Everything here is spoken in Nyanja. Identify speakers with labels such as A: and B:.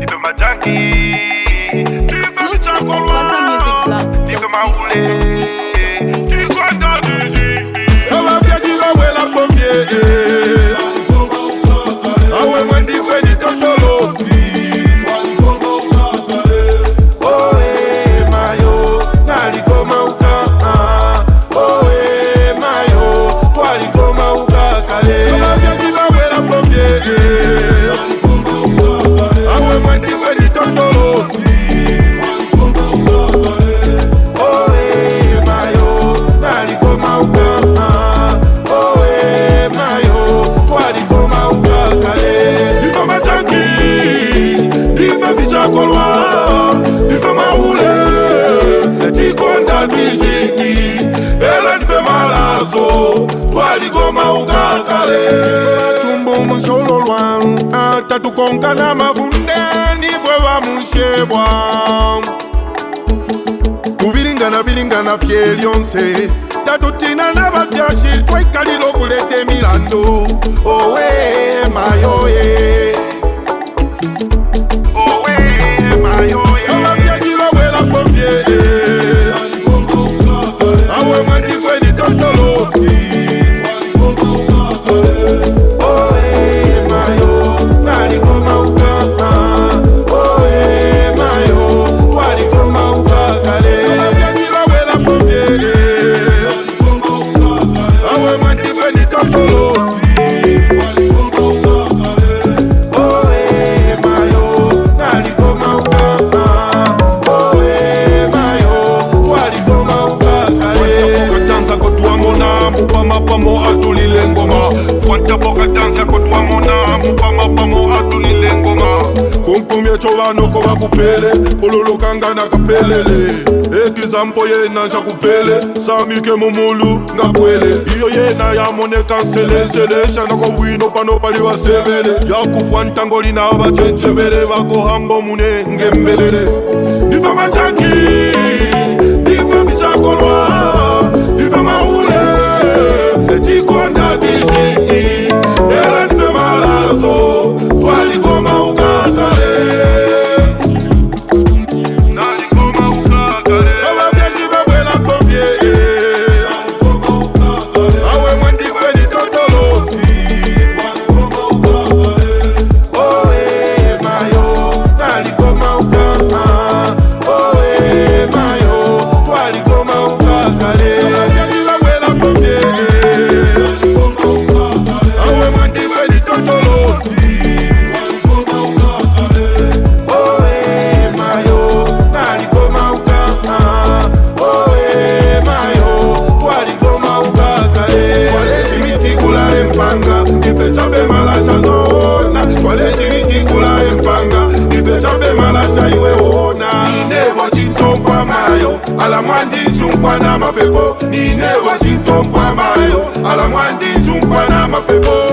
A: Dive ma junkie.
B: Exclusive from Plaza Music Blog.
A: Dive ma roulé. Tu crois dans le jeu.
C: Ela viaja la wela pompier. Awe mwendi fedi totolosi. Chumbo msholo lwan Tatukonka na mavunde Nivwe wa mshebwa Kuvilingana fieli onse Tatutina na bafyashi Twaikali lokulete milando Owe mayoye Owe mayoye Abafyashi lawela pompier Awe mwendi kweni totolosi Pamo atulile ngoma Fwanta boka dansa kotwa mona Pamo atulile ngoma Kumkumye chovano kowa kupele Pololo kanga na kapelele Ekizampo ye nansha kupele Samike mumulu nga kwele Iyo ye na ya mone kansele Sele shana ko wino pano paliwa sevele Ya kufwanta ngoli na bachenchevele Wako hambo mune ngembelele Diva machaki Diva vichakolwa Diva maule Tikonda diji Ela nife malazo Twali koma ukakale Nali koma ukakale Ewa vyeji bebela pompier Awe mwendi kweni totolosi Owe mayo Nali koma ukakale Owe mayo Twali koma ukakale Ewa vyeji bebela pompier Ala mwandi chumfa na mapepo Nine wa chinto mfa mayo Ala mwandi chumfa na mapepo